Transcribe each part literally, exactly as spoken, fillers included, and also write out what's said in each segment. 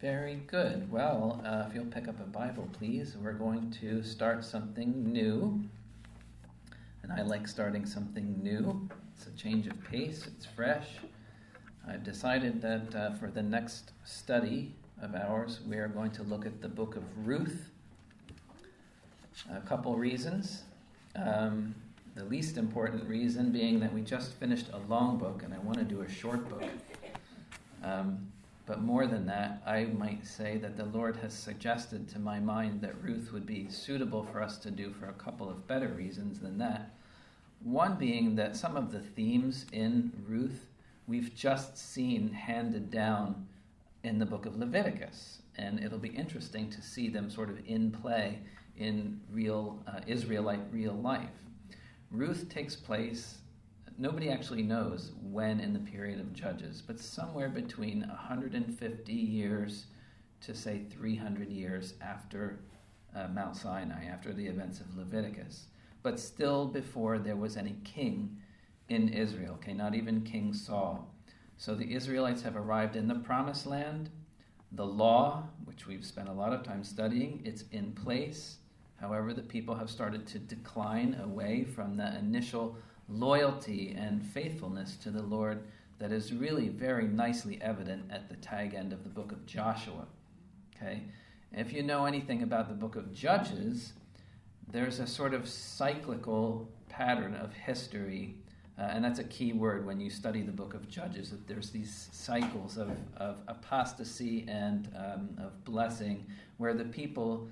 Very good. Well, uh, if you'll pick up a Bible, please, we're going to start something new. And I like starting something new. It's a change of pace. It's fresh. I've decided that uh, for the next study of ours, we are going to look at the book of Ruth. A couple reasons. Um, the least important reason being that we just finished a long book, and I want to do a short book. Um, But more than that, I might say that the Lord has suggested to my mind that Ruth would be suitable for us to do for a couple of better reasons than that. One being that some of the themes in Ruth we've just seen handed down in the book of Leviticus. And it'll be interesting to see them sort of in play in real uh, Israelite real life. Ruth takes place, nobody actually knows when in the period of Judges, but somewhere between one hundred fifty years to, say, three hundred years after uh, Mount Sinai, after the events of Leviticus, but still before there was any king in Israel, okay, not even King Saul. So the Israelites have arrived in the Promised Land. The law, which we've spent a lot of time studying, it's in place. However, the people have started to decline away from the initial loyalty and faithfulness to the Lord that is really very nicely evident at the tag end of the book of Joshua. Okay? If you know anything about the book of Judges, there's a sort of cyclical pattern of history, uh, and that's a key word when you study the book of Judges, that there's these cycles of, of apostasy and um, of blessing where the people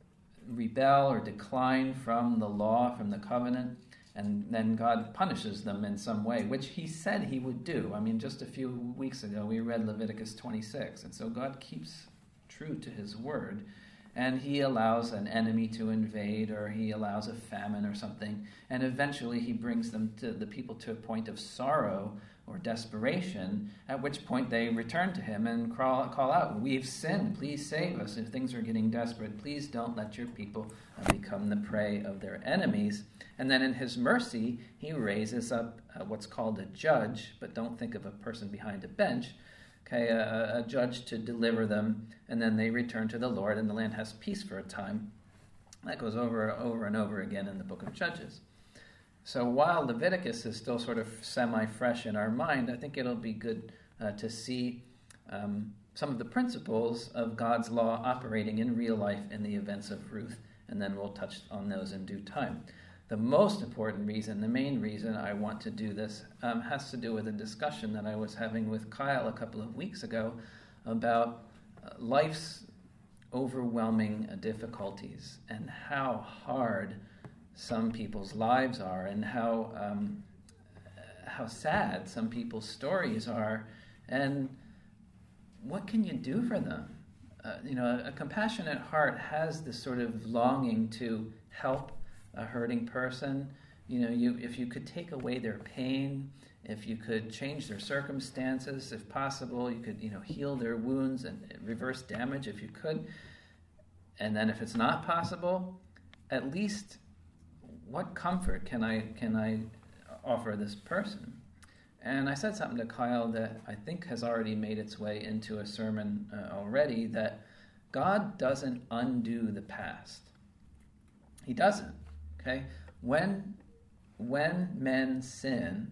rebel or decline from the law, from the covenant, and then God punishes them in some way, which he said he would do. I mean, just a few weeks ago, we read Leviticus twenty-six. And so God keeps true to his word. And he allows an enemy to invade, or he allows a famine or something. And eventually he brings them to the people to a point of sorrow or desperation, at which point they return to him and call, call out, "We've sinned. Please save us. If things are getting desperate, please don't let your people become the prey of their enemies." And then in his mercy, he raises up uh, what's called a judge, but don't think of a person behind a bench, okay, a, a judge to deliver them, and then they return to the Lord, and the land has peace for a time. That goes over, over and over again in the book of Judges. So while Leviticus is still sort of semi-fresh in our mind, I think it'll be good uh, to see um, some of the principles of God's law operating in real life in the events of Ruth, and then we'll touch on those in due time. The most important reason, the main reason I want to do this, um, has to do with a discussion that I was having with Kyle a couple of weeks ago about uh, life's overwhelming uh, difficulties and how hard some people's lives are, and how um, how sad some people's stories are, and what can you do for them? Uh, you know, a, a compassionate heart has this sort of longing to help a hurting person. You know, you if you could take away their pain, if you could change their circumstances, if possible, you could, you know, heal their wounds and reverse damage if you could. And then if it's not possible, at least what comfort can I can I offer this person? And I said something to Kyle that I think has already made its way into a sermon uh, already, that God doesn't undo the past. He doesn't. Okay? When when men sin,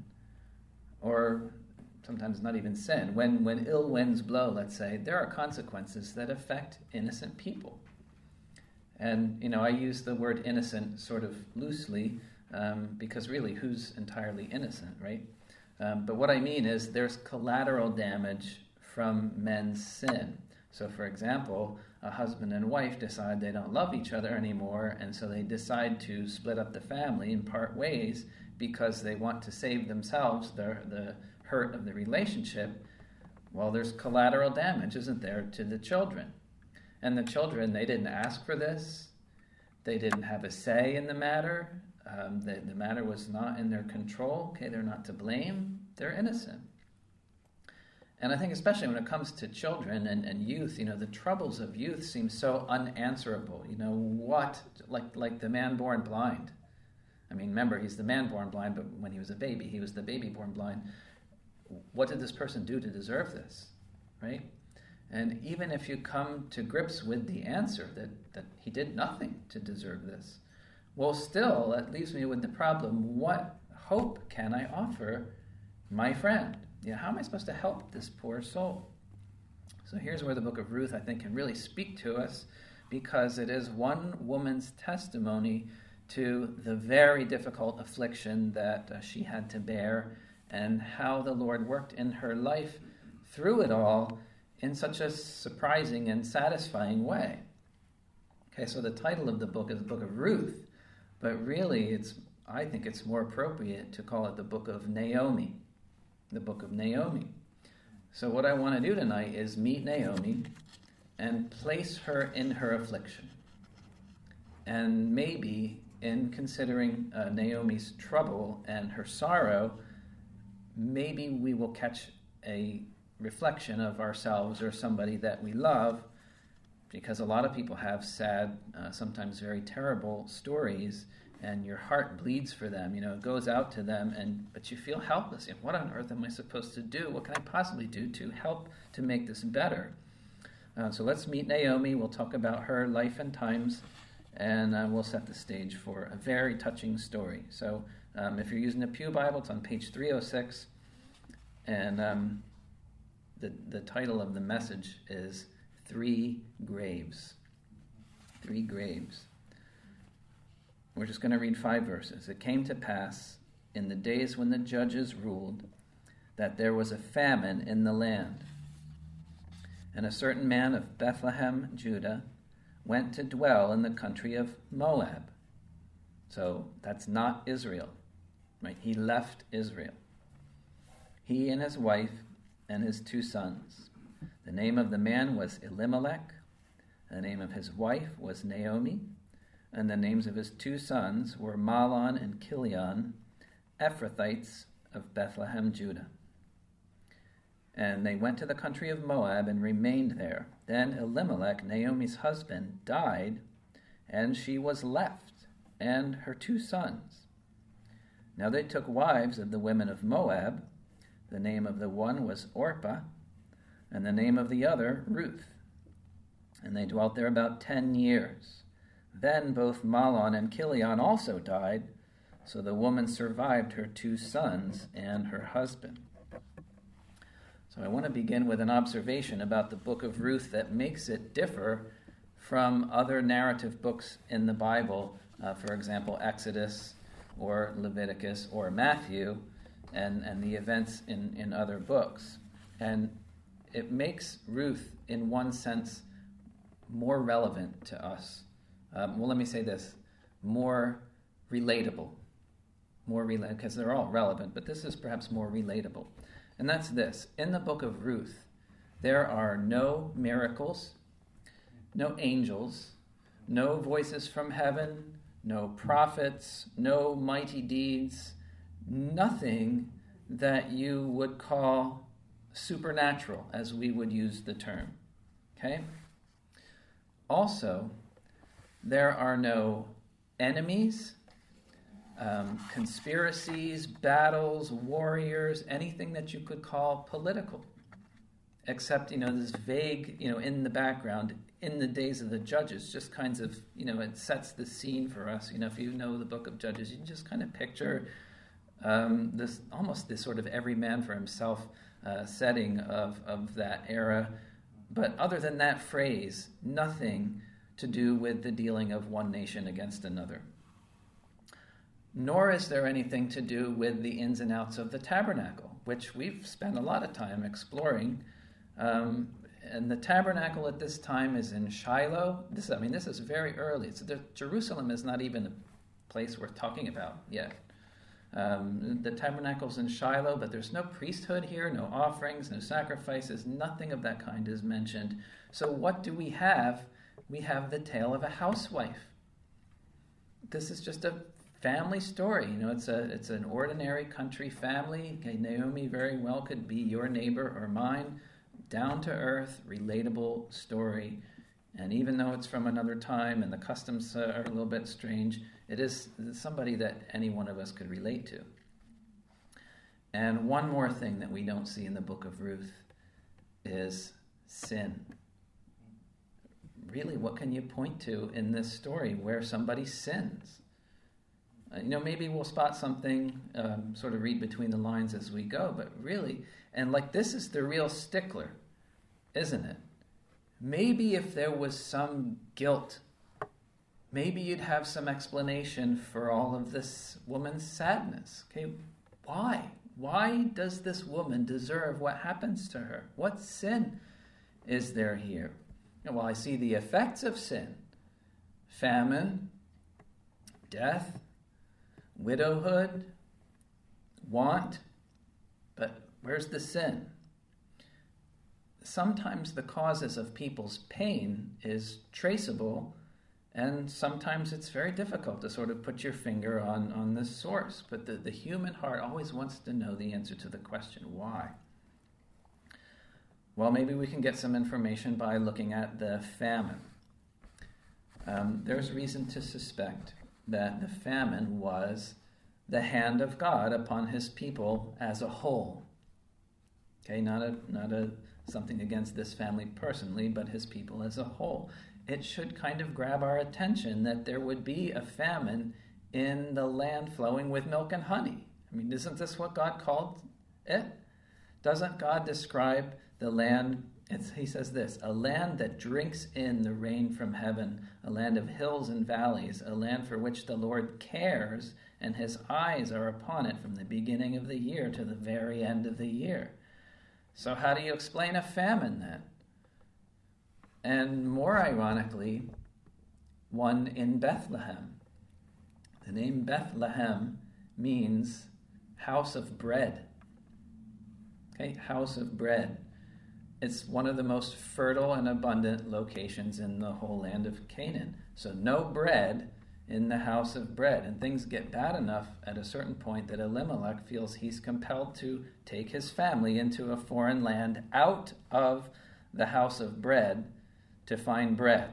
or sometimes not even sin, when, when ill winds blow, let's say, there are consequences that affect innocent people. And, you know, I use the word innocent sort of loosely, um, because really, who's entirely innocent, right? Um, but what I mean is there's collateral damage from men's sin. So, for example, a husband and wife decide they don't love each other anymore, and so they decide to split up the family and part ways because they want to save themselves the, the hurt of the relationship. Well, there's collateral damage, isn't there, to the children? And the children, they didn't ask for this. They didn't have a say in the matter. Um, the, the matter was not in their control. Okay, they're not to blame. They're innocent. And I think especially when it comes to children and, and youth, you know, the troubles of youth seem so unanswerable. You know, what, like like the man born blind. I mean, remember, he's the man born blind, but when he was a baby, he was the baby born blind. What did this person do to deserve this, right? And even if you come to grips with the answer that, that he did nothing to deserve this, well, still, that leaves me with the problem, what hope can I offer my friend? You know, how am I supposed to help this poor soul? So here's where the book of Ruth, I think, can really speak to us, because it is one woman's testimony to the very difficult affliction that uh, she had to bear, and how the Lord worked in her life through it all in such a surprising and satisfying way. Okay, so the title of the book is the Book of Ruth, but really it's, I think it's more appropriate to call it the Book of Naomi. The Book of Naomi. So what I want to do tonight is meet Naomi and place her in her affliction. And maybe in considering uh, Naomi's trouble and her sorrow, maybe we will catch a reflection of ourselves or somebody that we love, because a lot of people have sad, uh, sometimes very terrible stories, and your heart bleeds for them. You know, it goes out to them, and but you feel helpless. You know, what on earth am I supposed to do? What can I possibly do to help to make this better? Uh, so let's meet Naomi. We'll talk about her life and times, and uh, we'll set the stage for a very touching story. So um, if you're using the Pew Bible, it's on page three oh six, and um, the the title of the message is Three Graves. Three Graves. We're just going to read five verses. It came to pass in the days when the judges ruled that there was a famine in the land. And a certain man of Bethlehem, Judah, went to dwell in the country of Moab. So that's not Israel, right? He left Israel. He and his wife and his two sons. The name of the man was Elimelech. The name of his wife was Naomi. And the names of his two sons were Mahlon and Chilion, Ephrathites of Bethlehem, Judah. And they went to the country of Moab and remained there. Then Elimelech, Naomi's husband, died, and she was left, and her two sons. Now they took wives of the women of Moab. The name of the one was Orpah, and the name of the other Ruth. And they dwelt there about ten years. Then both Mahlon and Chilion also died, so the woman survived her two sons and her husband. So I want to begin with an observation about the book of Ruth that makes it differ from other narrative books in the Bible, uh, for example, Exodus or Leviticus or Matthew, and, and the events in, in other books. And it makes Ruth, in one sense, more relevant to us. Um, well, let me say this, more relatable. More relatable, because they're all relevant, but this is perhaps more relatable. And that's this. In the book of Ruth, there are no miracles, no angels, no voices from heaven, no prophets, no mighty deeds, nothing that you would call supernatural, as we would use the term. Okay? Also, there are no enemies, um, conspiracies, battles, warriors, anything that you could call political, except, you know, this vague, you know, in the background, in the days of the judges, just kinds of, you know, it sets the scene for us. You know, if you know the book of Judges, you can just kind of picture um, this, almost this sort of every man for himself uh, setting of, of that era. But other than that phrase, nothing to do with the dealing of one nation against another. Nor is there anything to do with the ins and outs of the tabernacle, which we've spent a lot of time exploring. Um, and the tabernacle at this time is in Shiloh. This, I mean, this is very early. So the, Jerusalem is not even a place worth talking about yet. Um, the tabernacle's in Shiloh, but there's no priesthood here, no offerings, no sacrifices, nothing of that kind is mentioned. So what do we have? We have the tale of a housewife. This is just a family story. You know, it's a it's an ordinary country family. Okay, Naomi very well could be your neighbor or mine. Down to earth, relatable story. And even though it's from another time and the customs are a little bit strange, it is somebody that any one of us could relate to. And one more thing that we don't see in the book of Ruth is sin. Really, what can you point to in this story where somebody sins? Uh, you know, maybe we'll spot something, um, sort of read between the lines as we go, but really, and like this is the real stickler, isn't it? Maybe if there was some guilt, maybe you'd have some explanation for all of this woman's sadness. Okay, why? Why does this woman deserve what happens to her? What sin is there here? Well, I see the effects of sin. Famine, death, widowhood, want. But where's the sin? Sometimes the causes of people's pain is traceable, and sometimes it's very difficult to sort of put your finger on, on the source. But the, the human heart always wants to know the answer to the question, why? Well, maybe we can get some information by looking at the famine. Um, there's reason to suspect that the famine was the hand of God upon his people as a whole. Okay, not a not a something against this family personally, but his people as a whole. It should kind of grab our attention that there would be a famine in the land flowing with milk and honey. I mean, isn't this what God called it? Doesn't God describe the land, it's, he says this, a land that drinks in the rain from heaven, a land of hills and valleys, a land for which the Lord cares, and his eyes are upon it from the beginning of the year to the very end of the year. So how do you explain a famine then? And more ironically, one in Bethlehem. The name Bethlehem means house of bread. Okay, house of bread. It's one of the most fertile and abundant locations in the whole land of Canaan. So no bread in the house of bread. And things get bad enough at a certain point that Elimelech feels he's compelled to take his family into a foreign land out of the house of bread to find bread.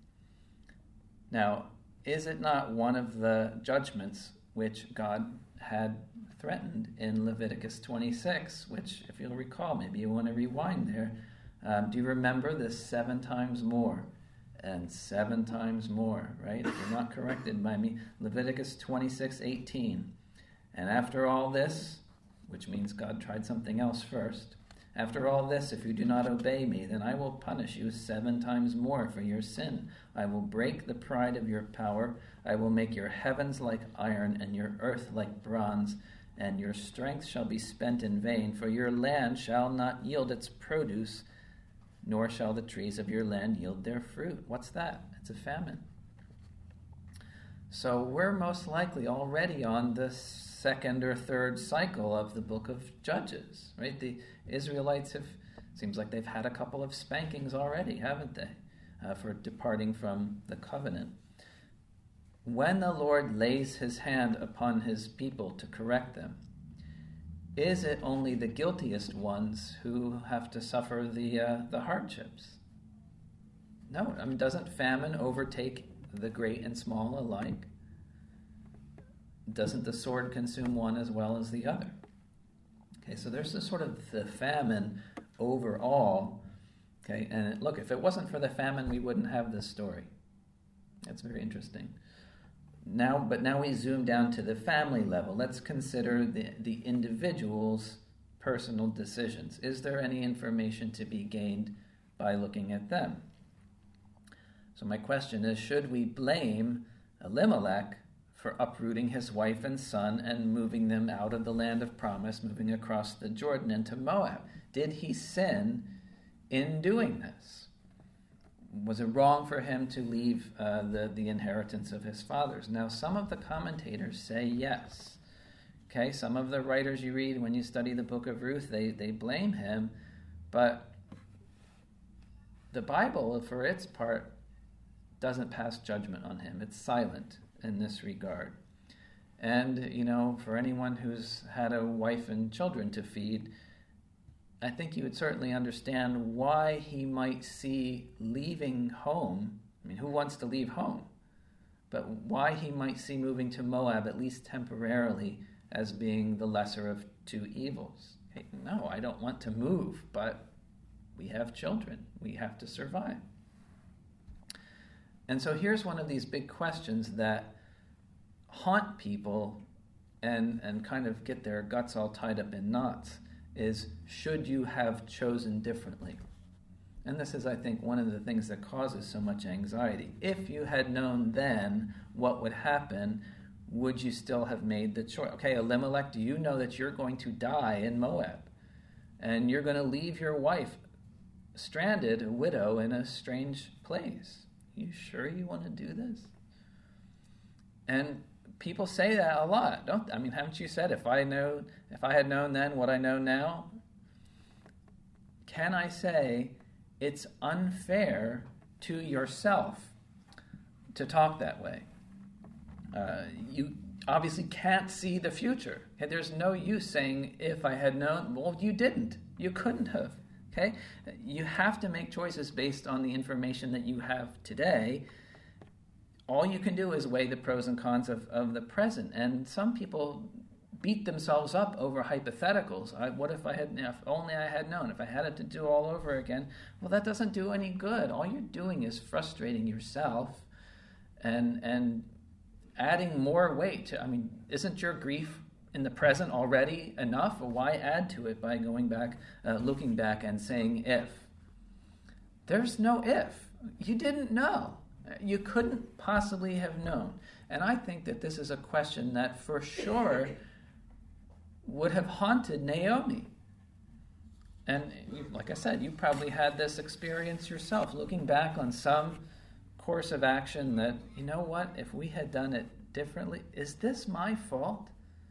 Now, is it not one of the judgments which God had threatened in Leviticus twenty-six, which, if you'll recall, maybe you want to rewind there. Um, do you remember the seven times more and seven times more, right? If you're not corrected by me, Leviticus twenty-six eighteen. And after all this, which means God tried something else first, after all this, if you do not obey me, then I will punish you seven times more for your sin. I will break the pride of your power. I will make your heavens like iron and your earth like bronze, and your strength shall be spent in vain, for your land shall not yield its produce, nor shall the trees of your land yield their fruit. What's that? It's a famine. So we're most likely already on the second or third cycle of the book of Judges, right? The Israelites have, seems like they've had a couple of spankings already, haven't they, uh, for departing from the covenant. When the Lord lays his hand upon his people to correct them, is it only the guiltiest ones who have to suffer the uh, the hardships? No, I mean, doesn't famine overtake the great and small alike? Doesn't the sword consume one as well as the other? Okay, so there's this sort of the famine overall. Okay, and look, if it wasn't for the famine, we wouldn't have this story. That's very interesting. Now, but now we zoom down to the family level. Let's consider the, the individual's personal decisions. Is there any information to be gained by looking at them? So my question is, should we blame Elimelech for uprooting his wife and son and moving them out of the land of promise, moving across the Jordan into Moab? Did he sin in doing this? Was it wrong for him to leave uh, the, the inheritance of his fathers? Now, some of the commentators say yes. Okay, some of the writers you read when you study the book of Ruth, they, they blame him, but the Bible, for its part, doesn't pass judgment on him. It's silent in this regard. And, you know, for anyone who's had a wife and children to feed, I think you would certainly understand why he might see leaving home, I mean, who wants to leave home? But why he might see moving to Moab, at least temporarily, as being the lesser of two evils. Hey, no, I don't want to move, but We have children. We have to survive. And so here's one of these big questions that haunt people and, and kind of get their guts all tied up in knots is, should you have chosen differently? And this is, I think, one of the things that causes so much anxiety. If you had known then what would happen, would you still have made the choice? Okay, Elimelech, do you know that you're going to die in Moab? And you're going to leave your wife stranded, a widow, in a strange place. You sure you want to do this? And people say that a lot, don't they? I mean, haven't you said, if I know, if I had known then what I know now? Can I say it's unfair to yourself to talk that way? Uh, you obviously can't see the future. Okay? There's no use saying, if I had known. Well, you didn't. You couldn't have. Okay? You have to make choices based on the information that you have today. All you can do is weigh the pros and cons of, of the present. And some people beat themselves up over hypotheticals. I, what if I had, if only I had known, if I had it to do all over again? Well, that doesn't do any good. All you're doing is frustrating yourself and and adding more weight to, I mean, isn't your grief in the present already enough? Or why add to it by going back, uh, looking back and saying if? There's no if. You didn't know. You couldn't possibly have known. And I think that this is a question that for sure would have haunted Naomi. And you, like I said, you probably had this experience yourself, looking back on some course of action that, you know what, if we had done it differently, is this my fault?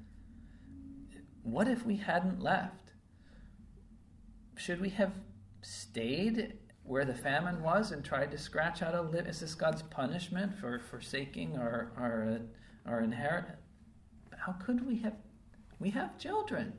What if we hadn't left? Should we have stayed where the famine was and tried to scratch out a living? Is this God's punishment for forsaking our our uh, our inheritance? How could we have? We have children.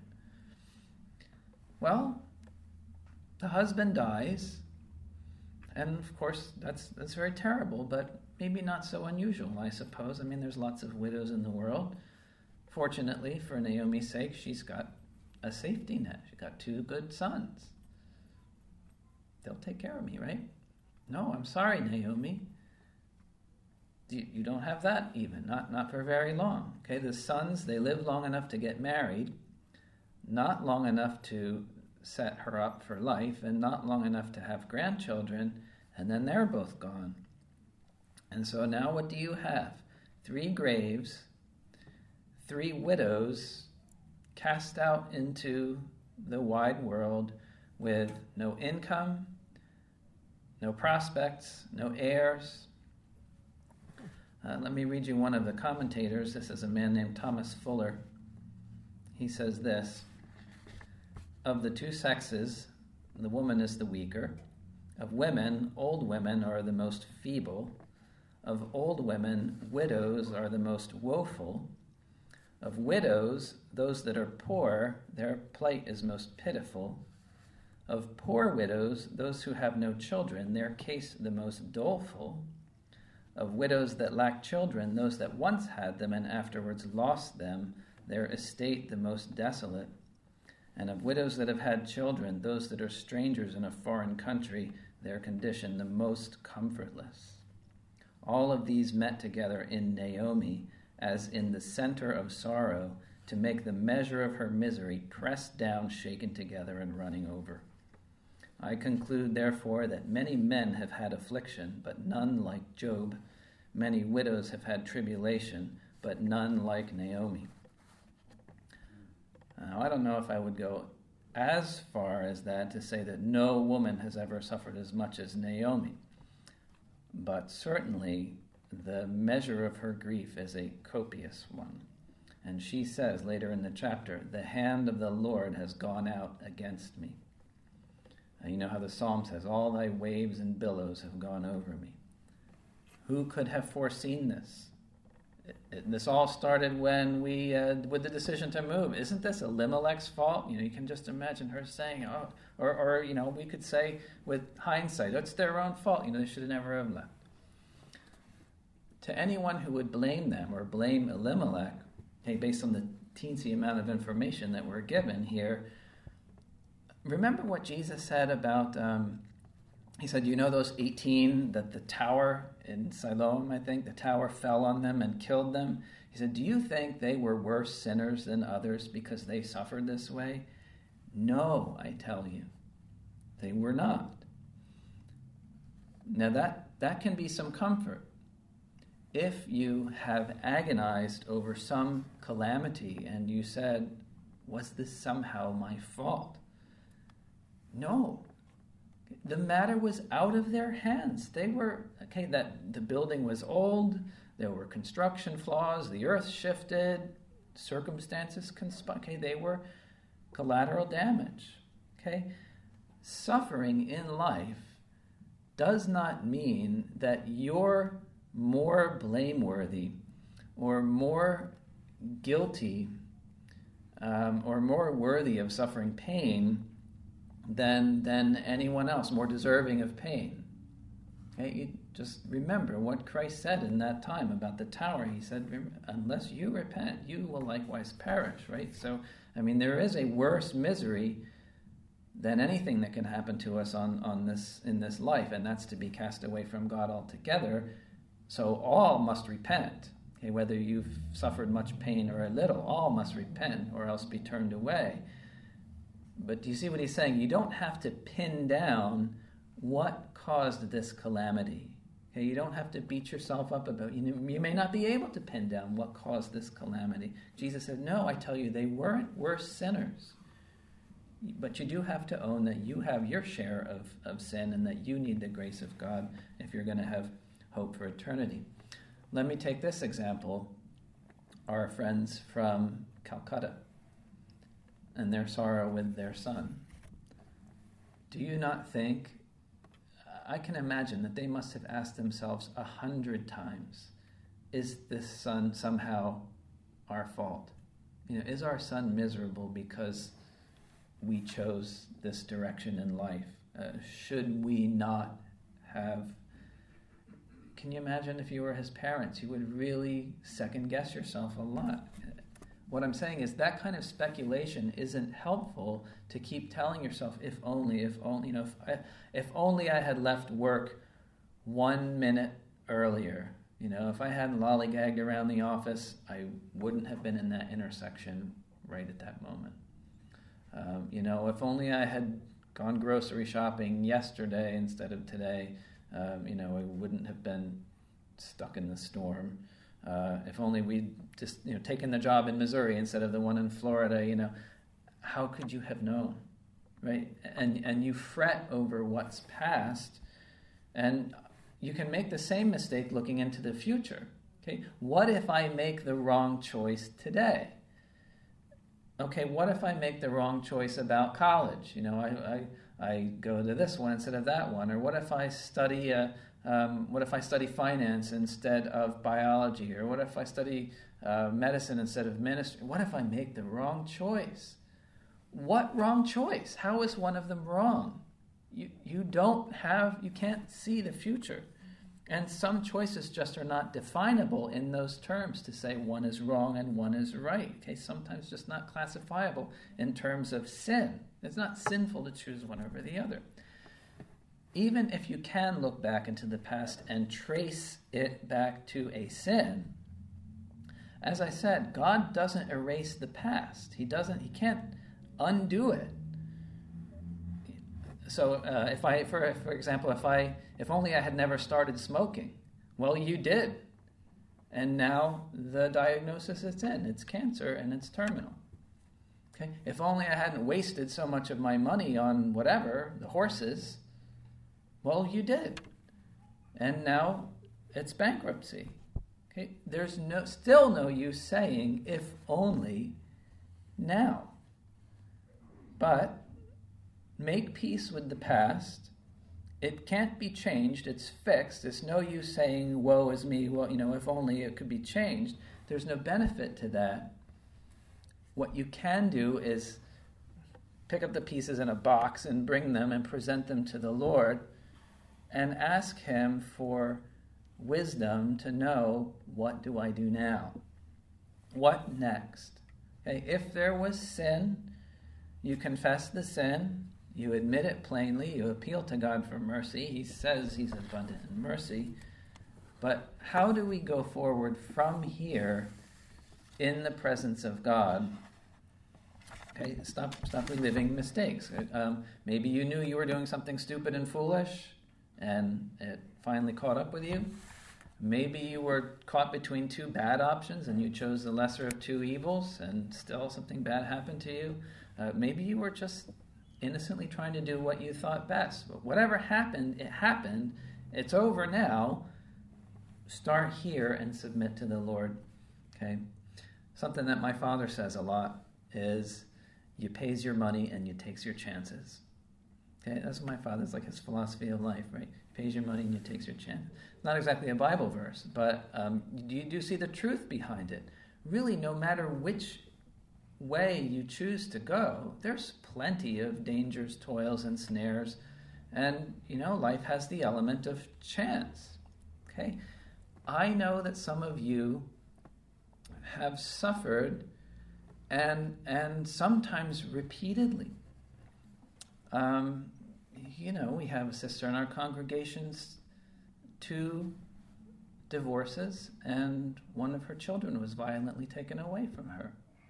Well, the husband dies, and of course that's that's very terrible, but maybe not so unusual, I suppose. I mean, there's lots of widows in the world. Fortunately, for Naomi's sake, she's got a safety net. She's got two good sons. They'll take care of me, right? No, I'm sorry, Naomi. You, you don't have that even, not, not for very long. Okay, the sons, they live long enough to get married, not long enough to set her up for life, and not long enough to have grandchildren, and then they're both gone. And so now what do you have? Three graves, three widows cast out into the wide world with no income, no prospects, no heirs. Uh, let me read you one of the commentators. This is a man named Thomas Fuller. He says this: of the two sexes, the woman is the weaker. Of women, old women are the most feeble. Of old women, widows are the most woeful. Of widows, those that are poor, their plight is most pitiful. Of poor widows, those who have no children, their case the most doleful. Of widows that lack children, those that once had them and afterwards lost them, their estate the most desolate. And of widows that have had children, those that are strangers in a foreign country, their condition the most comfortless. All of these met together in Naomi, as in the center of sorrow, to make the measure of her misery pressed down, shaken together, and running over. I conclude, therefore, that many men have had affliction, but none like Job. Many widows have had tribulation, but none like Naomi. Now, I don't know if I would go as far as that to say that no woman has ever suffered as much as Naomi. But certainly, the measure of her grief is a copious one. And she says later in the chapter, the hand of the Lord has gone out against me. And you know how the psalm says, all thy waves and billows have gone over me. Who could have foreseen this? It, it, this all started when we, uh, with the decision to move. Isn't this Elimelech's fault? You know, you can just imagine her saying, oh, or, or, you know, we could say with hindsight, it's their own fault. You know, they should have never have left. To anyone who would blame them or blame Elimelech, hey, based on the teensy amount of information that we're given here, remember what Jesus said about, um, he said, you know those eighteen that the tower in Siloam, I think, the tower fell on them and killed them? He said, do you think they were worse sinners than others because they suffered this way? No, I tell you, they were not. Now that, that can be some comfort. If you have agonized over some calamity and you said, was this somehow my fault? No. The matter was out of their hands. They were, okay, that the building was old, there were construction flaws, the earth shifted, circumstances conspired. Okay, they were collateral damage. Okay? Suffering in life does not mean that you're more blameworthy or more guilty um, or more worthy of suffering pain than than anyone else, more deserving of pain. Okay, you just remember what Christ said in that time about the tower. He said, unless you repent, you will likewise perish, right? So, I mean, there is a worse misery than anything that can happen to us on, on this in this life, and that's to be cast away from God altogether. So all must repent. Okay, whether you've suffered much pain or a little, all must repent or else be turned away. But do you see what he's saying? You don't have to pin down what caused this calamity. Okay, you don't have to beat yourself up about, you know, you may not be able to pin down what caused this calamity. Jesus said, no, I tell you, they weren't worse sinners. But you do have to own that you have your share of, of sin and that you need the grace of God if you're going to have hope for eternity. Let me take this example. Our friends from Calcutta and their sorrow with their son. Do you not think, I can imagine that they must have asked themselves a hundred times, is this son somehow our fault? You know, is our son miserable because we chose this direction in life? Uh, should we not have... Can you imagine if you were his parents? You would really second guess yourself a lot. What I'm saying is that kind of speculation isn't helpful to keep telling yourself, if only, if only, you know, if, I, if only I had left work one minute earlier. You know, if I hadn't lollygagged around the office, I wouldn't have been in that intersection right at that moment. Um, you know, if only I had gone grocery shopping yesterday instead of today, um, you know, I wouldn't have been stuck in the storm. Uh, if only we'd just, you know, taken the job in Missouri instead of the one in Florida, you know, how could you have known, right? And and you fret over what's past, and you can make the same mistake looking into the future. Okay, what if I make the wrong choice today? Okay, what if I make the wrong choice about college? You know, I I, I go to this one instead of that one, or what if I study a Um, what if I study finance instead of biology? Or what if I study uh, medicine instead of ministry? What if I make the wrong choice? What wrong choice? How is one of them wrong? You you don't have, you can't see the future. And some choices just are not definable in those terms to say one is wrong and one is right. Okay, sometimes just not classifiable in terms of sin. It's not sinful to choose one over the other. Even if you can look back into the past and trace it back to a sin, as I said, God doesn't erase the past. He doesn't, he can't undo it. So uh, if I, for for example, if I, if only I had never started smoking, well, you did. And now the diagnosis is in. It's cancer and it's terminal. Okay? If only I hadn't wasted so much of my money on whatever, the horses, well, you did. And now it's bankruptcy. Okay? There's no still no use saying, if only now. But make peace with the past. It can't be changed. It's fixed. It's no use saying, woe is me. Well, you know, if only it could be changed. There's no benefit to that. What you can do is pick up the pieces in a box and bring them and present them to the Lord and ask him for wisdom to know, what do I do now? What next? Okay, if there was sin, You confess the sin, you admit it plainly, you appeal to God for mercy. He says he's abundant in mercy. But how do we go forward from here in the presence of God? Okay, stop stop reliving mistakes. Um, maybe you knew you were doing something stupid and foolish, and it finally caught up with you. Maybe you were caught between two bad options, and you chose the lesser of two evils, and still something bad happened to you. Uh, maybe you were just innocently trying to do what you thought best. But whatever happened, it happened. It's over now. Start here and submit to the Lord. Okay? Something that my father says a lot is, you pays your money and you takes your chances. Okay, that's what my father's like, his philosophy of life, right? Pays your money and you takes your chance. Not exactly a Bible verse, but um, you do see the truth behind it. Really, no matter which way you choose to go, there's plenty of dangers, toils, and snares, and you know, life has the element of chance. Okay, I know that some of you have suffered, and and sometimes repeatedly. Um, you know, we have a sister in our congregations, two divorces, and one of her children was violently taken away from her.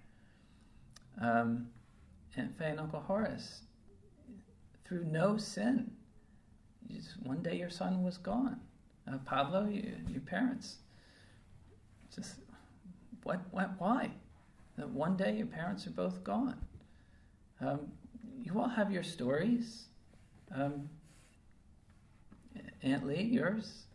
Um, Aunt Faye and Uncle Horace, through no sin, just one day your son was gone. Uh, Pablo, you, your parents, just what, what, why? That one day your parents are both gone. Um, you all have your stories. Um, Aunt Lee, yours.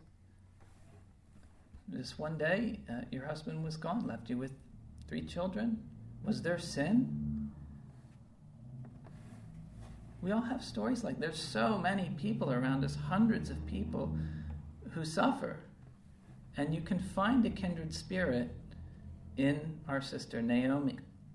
This one day, uh, your husband was gone, left you with three children. Was there sin? We all have stories like there's so many people around us, hundreds of people who suffer. And you can find a kindred spirit in our sister Naomi.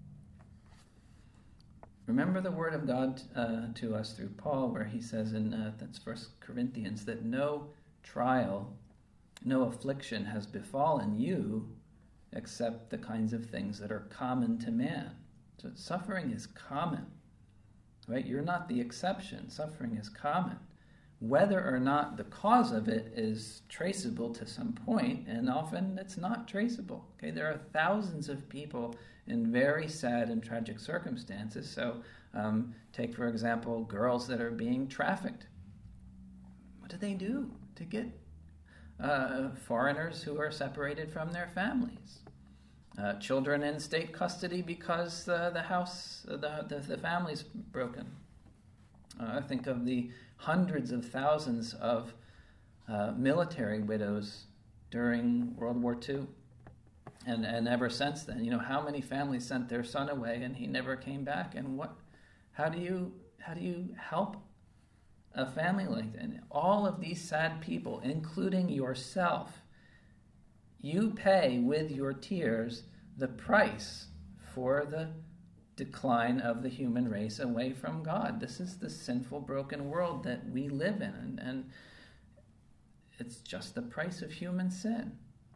Remember the word of God uh, to us through Paul, where he says in uh, that's First Corinthians that no trial, no affliction has befallen you except the kinds of things that are common to man. So suffering is common, right? You're not the exception. Suffering is common. Whether or not the cause of it is traceable to some point, and often it's not traceable. Okay, there are thousands of people in very sad and tragic circumstances. So um, take, for example, girls that are being trafficked. What do they do to get uh, foreigners who are separated from their families? Uh, children in state custody because uh, the house, uh, the, the, the family's broken. Uh, I think of the hundreds of thousands of uh, military widows during World War Two. And and ever since then, you know, how many families sent their son away and he never came back? And what, how do you how do you help a family like that? And all of these sad people, including yourself, you pay with your tears the price for the decline of the human race away from God. This is the sinful, broken world that we live in, and, and it's just the price of human sin.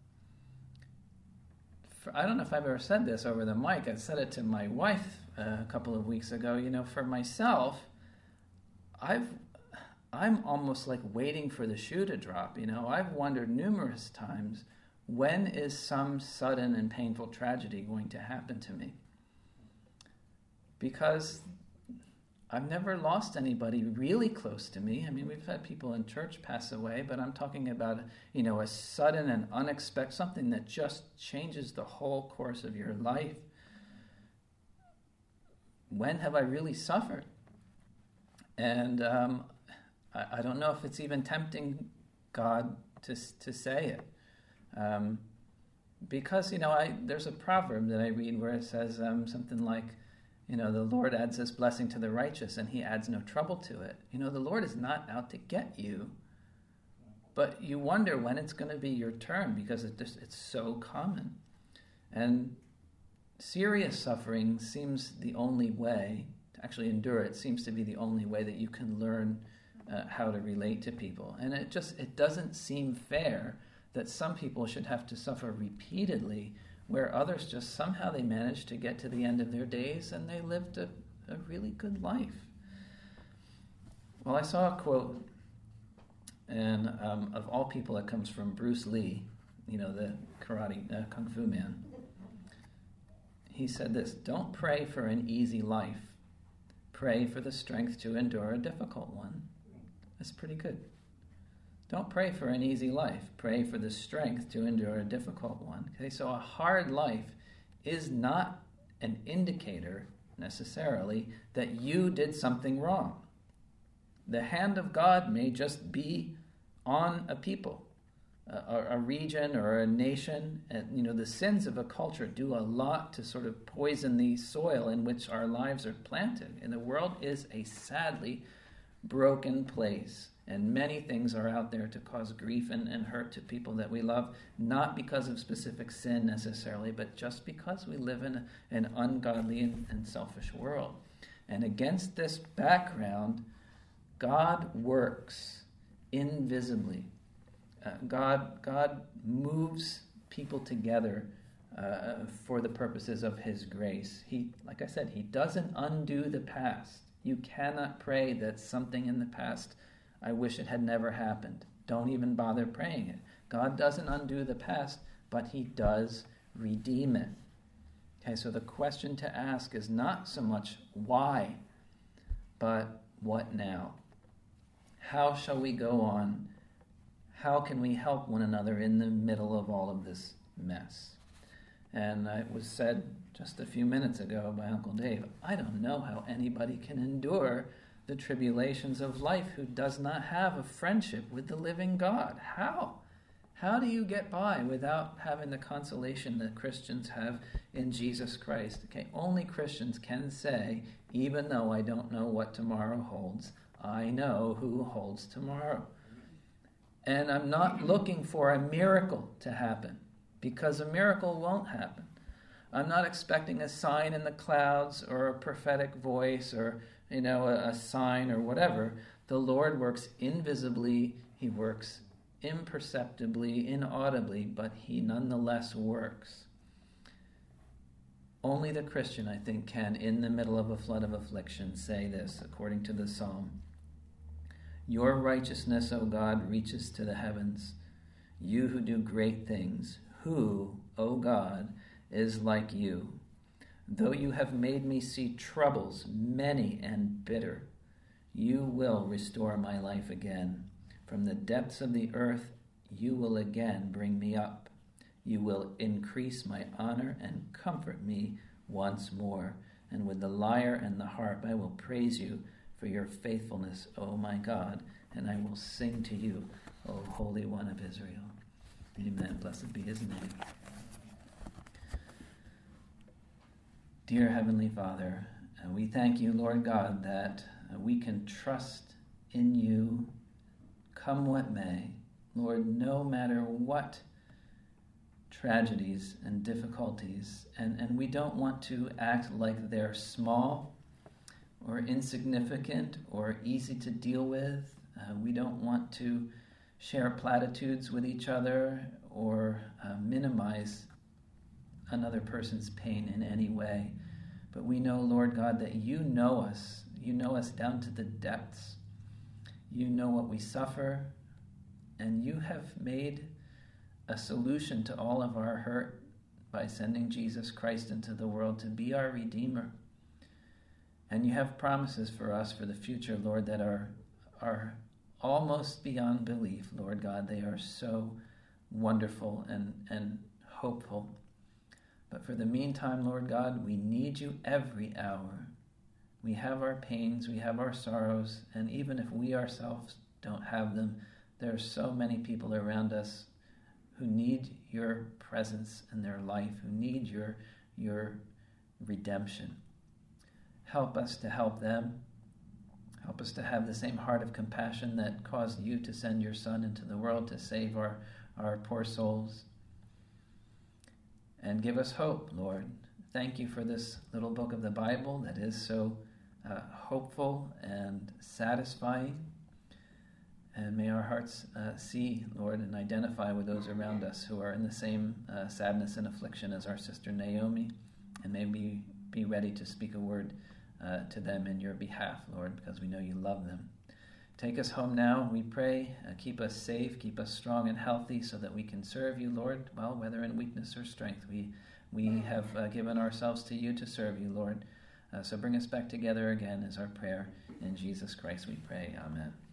For, I don't know if I've ever said this over the mic. I said it to my wife uh, a couple of weeks ago. You know, for myself, I've I'm almost like waiting for the shoe to drop. You know, I've wondered numerous times, when is some sudden and painful tragedy going to happen to me? Because I've never lost anybody really close to me. I mean, we've had people in church pass away, but I'm talking about, you know, a sudden and unexpected, something that just changes the whole course of your life. When have I really suffered? And um, I, I don't know if it's even tempting God to to say it. Um, because, you know, I there's a proverb that I read where it says um, something like, you know, the Lord adds his blessing to the righteous and he adds no trouble to it. You know, the Lord is not out to get you, but you wonder when it's going to be your turn because it just, it's so common. And serious suffering seems the only way to actually endure it, seems to be the only way that you can learn uh, how to relate to people. And it just, it doesn't seem fair that some people should have to suffer repeatedly where others just somehow they manage to get to the end of their days and they lived a, a really good life. Well, I saw a quote, and um, of all people, it comes from Bruce Lee, you know, the karate, uh, kung fu man. He said this: don't pray for an easy life. Pray for the strength to endure a difficult one. That's pretty good. Don't pray for an easy life. Pray for the strength to endure a difficult one. Okay, so a hard life is not an indicator necessarily that you did something wrong. The hand of God may just be on a people, a, a region or a nation. And, you know, the sins of a culture do a lot to sort of poison the soil in which our lives are planted. And the world is a sadly broken place. And many things are out there to cause grief and, and hurt to people that we love, not because of specific sin necessarily, but just because we live in an ungodly and, and selfish world. And against this background, God works invisibly. Uh, God, God moves people together uh, for the purposes of His grace. He, like I said, He doesn't undo the past. You cannot pray that something in the past, I wish it had never happened. Don't even bother praying it. God doesn't undo the past, but He does redeem it. Okay, so the question to ask is not so much why, but what now? How shall we go on? How can we help one another in the middle of all of this mess? And it was said just a few minutes ago by Uncle Dave, I don't know how anybody can endure the tribulations of life who does not have a friendship with the living God. How? How do you get by without having the consolation that Christians have in Jesus Christ? Okay, only Christians can say, even though I don't know what tomorrow holds, I know who holds tomorrow. And I'm not looking for a miracle to happen, because a miracle won't happen. I'm not expecting a sign in the clouds or a prophetic voice or, you know, a, a sign or whatever. The Lord works invisibly. He works imperceptibly, inaudibly, but He nonetheless works. Only the Christian, I think, can, in the middle of a flood of affliction, say this, according to the Psalm. Your righteousness, O God, reaches to the heavens. You who do great things, who, O God, is like you? Though you have made me see troubles, many and bitter, you will restore my life again. From the depths of the earth, you will again bring me up. You will increase my honor and comfort me once more. And with the lyre and the harp, I will praise you for your faithfulness, O my God, and I will sing to you, O Holy One of Israel. Amen. Blessed be His name. Dear Heavenly Father, uh, we thank you, Lord God, that uh, we can trust in you, come what may. Lord, no matter what tragedies and difficulties, and, and we don't want to act like they're small or insignificant or easy to deal with. Uh, we don't want to share platitudes with each other or uh, minimize another person's pain in any way. But we know, Lord God, that you know us. You know us down to the depths. You know what we suffer, and you have made a solution to all of our hurt by sending Jesus Christ into the world to be our Redeemer. And you have promises for us for the future, Lord, that are, are almost beyond belief, Lord God. They are so wonderful and, and hopeful. But for the meantime, Lord God, we need you every hour. We have our pains, we have our sorrows, and even if we ourselves don't have them, there are so many people around us who need your presence in their life, who need your, your redemption. Help us to help them. Help us to have the same heart of compassion that caused you to send your Son into the world to save our, our poor souls. And give us hope, Lord. Thank you for this little book of the Bible that is so uh, hopeful and satisfying. And may our hearts uh, see, Lord, and identify with those around us who are in the same uh, sadness and affliction as our sister Naomi. And may we be ready to speak a word uh, to them in your behalf, Lord, because we know you love them. Take us home now, we pray. Uh, keep us safe, keep us strong and healthy so that we can serve you, Lord, well, whether in weakness or strength. We, we have uh, given ourselves to you to serve you, Lord. Uh, so bring us back together again is our prayer. In Jesus Christ we pray. Amen.